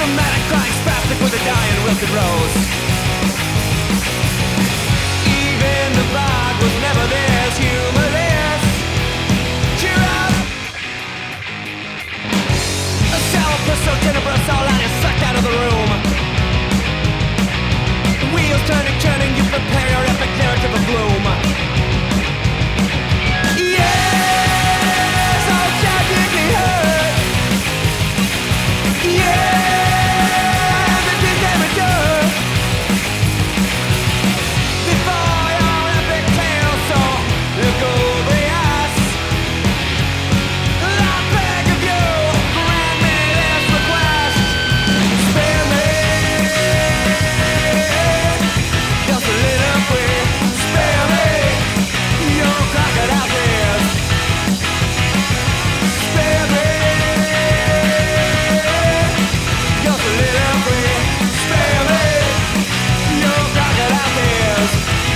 Dramatic crying spastic with a dying wilted rose. Even the vibe was never this humorless. Cheer up! A sourpuss so tenebrous, all that is sucked out of the room. Wheels turning, turning, you prepare your epic narrative of gloom. Yes, I'll tragically hurt. Yeah, everything never done. Before your epic tale, so lugubrious, I beg of you, grant me this request. Spare me your soliloquy. Spare me your crocodile tears. Spare me your soliloquy. Spare me your crocodile tears.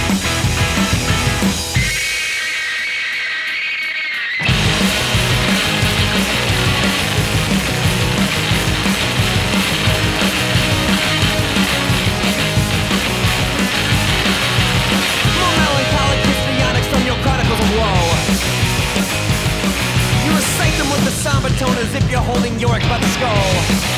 More melancholic histrionics from your chronicles of woe. You recite them with a somber tone as if you're holding Yorick by the skull.